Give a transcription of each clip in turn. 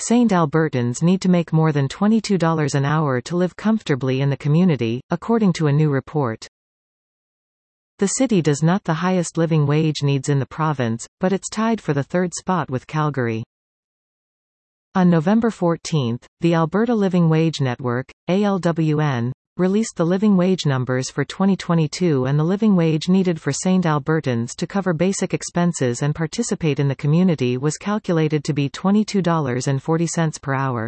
St. Albertans need to make more than $22 an hour to live comfortably in the community, according to a new report. The city does not the highest living wage needs in the province, but it's tied for the third spot with Calgary. On November 14, the Alberta Living Wage Network, ALWN, released the living wage numbers for 2022, and the living wage needed for St. Albertans to cover basic expenses and participate in the community was calculated to be $22.40 per hour.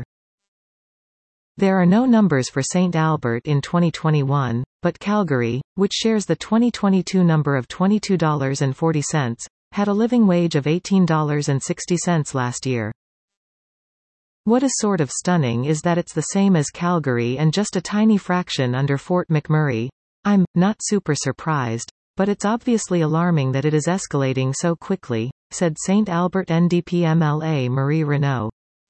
There are no numbers for St. Albert in 2021, but Calgary, which shares the 2022 number of $22.40, had a living wage of $18.60 last year. What is sort of stunning is that it's the same as Calgary and just a tiny fraction under Fort McMurray. I'm not super surprised, but it's obviously alarming that it is escalating so quickly, said St. Albert NDP MLA Marie Renaud.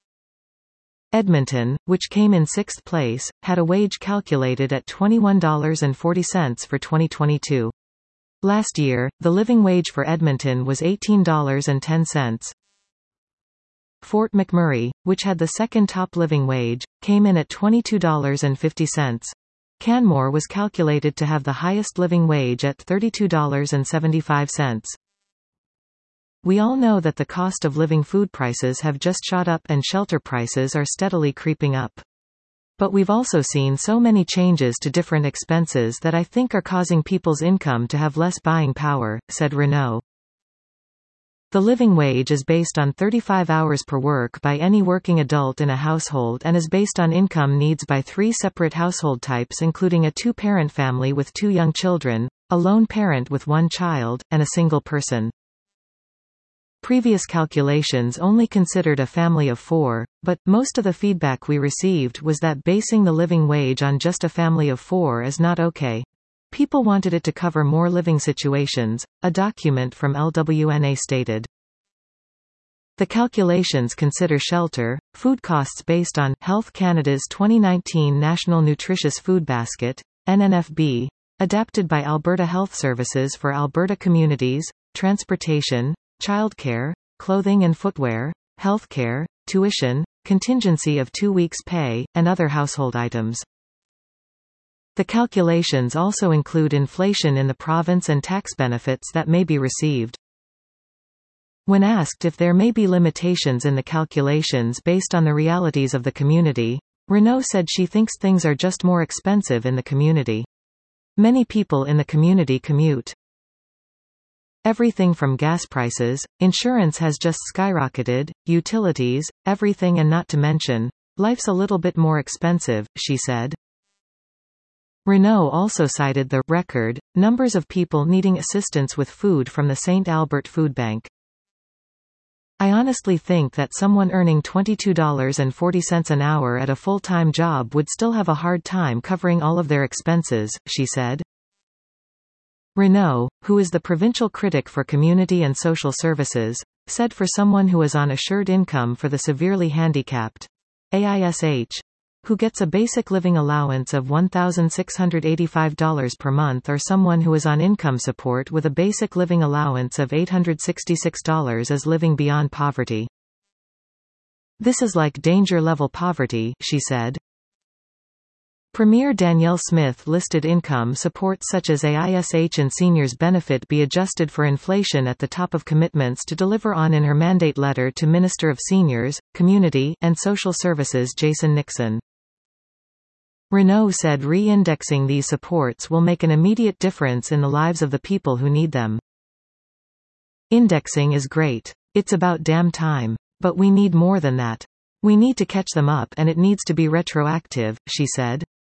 Edmonton, which came in sixth place, had a wage calculated at $21.40 for 2022. Last year, the living wage for Edmonton was $18.10. Fort McMurray, which had the second top living wage, came in at $22.50. Canmore was calculated to have the highest living wage at $32.75. We all know that the cost of living food prices have just shot up and shelter prices are steadily creeping up. But we've also seen so many changes to different expenses that I think are causing people's income to have less buying power, said Renaud. The living wage is based on 35 hours per work by any working adult in a household and is based on income needs by three separate household types, including a two-parent family with two young children, a lone parent with one child, and a single person. Previous calculations only considered a family of four, but most of the feedback we received was that basing the living wage on just a family of four is not okay. People wanted it to cover more living situations, a document from LWNA stated. The calculations consider shelter, food costs based on Health Canada's 2019 National Nutritious Food Basket, NNFB, adapted by Alberta Health Services for Alberta communities, transportation, childcare, clothing and footwear, healthcare, tuition, contingency of 2 weeks' pay, and other household items. The calculations also include inflation in the province and tax benefits that may be received. When asked if there may be limitations in the calculations based on the realities of the community, Renaud said she thinks things are just more expensive in the community. Many people in the community commute. Everything from gas prices, insurance has just skyrocketed, utilities, everything, and not to mention, life's a little bit more expensive, she said. Renaud also cited the record numbers of people needing assistance with food from the St. Albert Food Bank. I honestly think that someone earning $22.40 an hour at a full-time job would still have a hard time covering all of their expenses, she said. Renaud, who is the provincial critic for community and social services, said for someone who is on assured income for the severely handicapped, AISH, who gets a basic living allowance of $1,685 per month, or someone who is on income support with a basic living allowance of $866 is living beyond poverty. This is like danger-level poverty, she said. Premier Danielle Smith listed income support such as AISH and seniors benefit be adjusted for inflation at the top of commitments to deliver on in her mandate letter to Minister of Seniors, Community, and Social Services Jason Nixon. Renaud said re-indexing these supports will make an immediate difference in the lives of the people who need them. Indexing is great. It's about damn time. But we need more than that. We need to catch them up, and it needs to be retroactive, she said.